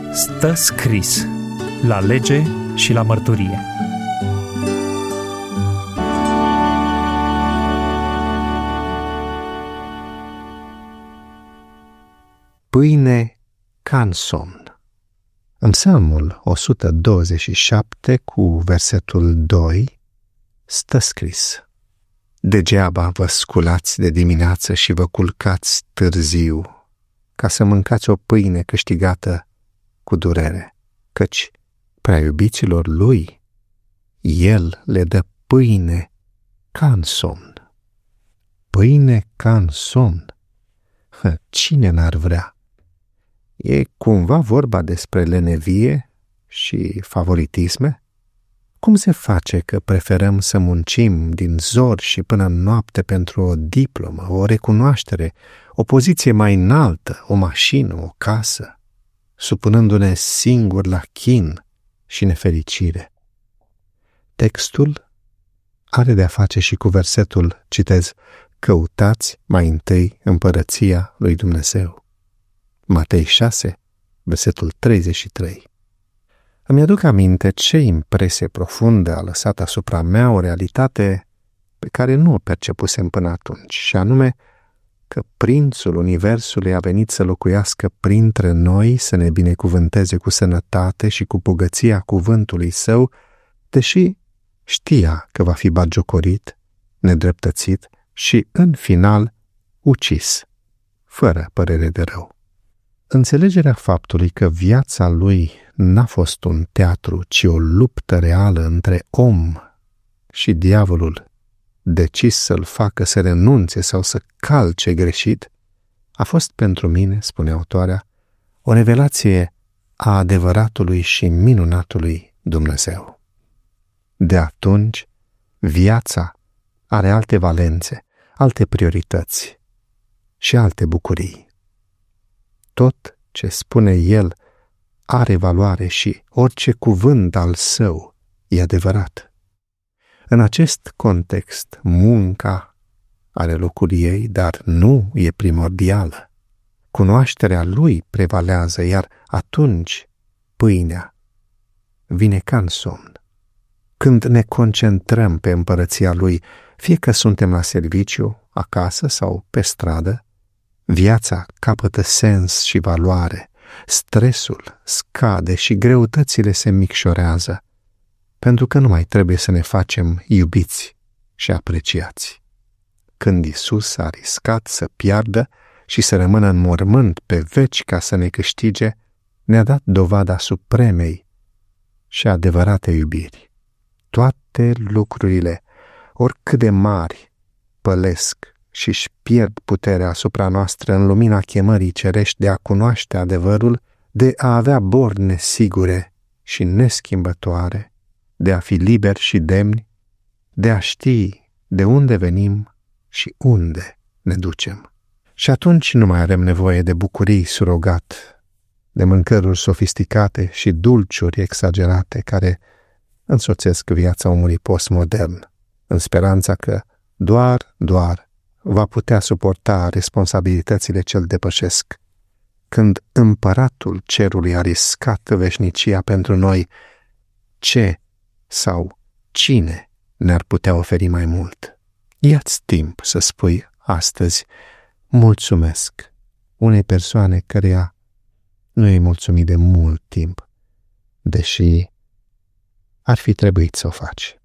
Stă scris la lege și la mărturie. Pâine ca în somn. În Psalmul 127 cu versetul 2 stă scris: Degeaba vă sculați de dimineață și vă culcați târziu, ca să mâncați o pâine câștigată cu durere, căci prea iubiților lui, el le dă pâine ca în somn. Pâine ca în somn? Cine n-ar vrea? E cumva vorba despre lenevie și favoritisme? Cum se face că preferăm să muncim din zor și până în noapte pentru o diplomă, o recunoaștere, o poziție mai înaltă, o mașină, o casă, supunându-ne singuri la chin și nefericire? Textul are de-a face și cu versetul, citez, căutați mai întâi împărăția lui Dumnezeu. Matei 6, versetul 33. Îmi aduc aminte ce impresie profundă a lăsat asupra mea o realitate pe care nu o percepusem până atunci, și anume că Prințul Universului a venit să locuiască printre noi, să ne binecuvânteze cu sănătate și cu bogăția cuvântului Său, deși știa că va fi bagiocorit, nedreptățit și, în final, ucis, fără părere de rău. Înțelegerea faptului că viața lui n-a fost un teatru, ci o luptă reală între om și diavolul, decis să-l facă să renunțe sau să calce greșit, a fost pentru mine, spune autoarea, o revelație a adevăratului și minunatului Dumnezeu. De atunci, viața are alte valențe, alte priorități și alte bucurii. Tot ce spune el are valoare și orice cuvânt al său e adevărat. În acest context, munca are locul ei, dar nu e primordială. Cunoașterea lui prevalează, iar atunci pâinea vine ca în somn. Când ne concentrăm pe împărăția lui, fie că suntem la serviciu, acasă sau pe stradă, viața capătă sens și valoare, stresul scade și greutățile se micșorează, pentru că nu mai trebuie să ne facem iubiți și apreciați. Când Iisus a riscat să piardă și să rămână în mormânt pe veci ca să ne câștige, ne-a dat dovada supremei și adevărate iubiri. Toate lucrurile, oricât de mari, pălesc și își pierd puterea asupra noastră în lumina chemării cerești de a cunoaște adevărul, de a avea borne sigure și neschimbătoare, de a fi liberi și demni, de a ști de unde venim și unde ne ducem. Și atunci nu mai avem nevoie de bucurii surogat, de mâncăruri sofisticate și dulciuri exagerate care însoțesc viața omului postmodern, în speranța că doar va putea suporta responsabilitățile ce îl depășesc. Când împăratul cerului a riscat veșnicia pentru noi, ce sau cine ne-ar putea oferi mai mult? Ia-ți timp să spui astăzi mulțumesc unei persoane căreia nu i-ai mulțumit de mult timp, deși ar fi trebuit să o faci.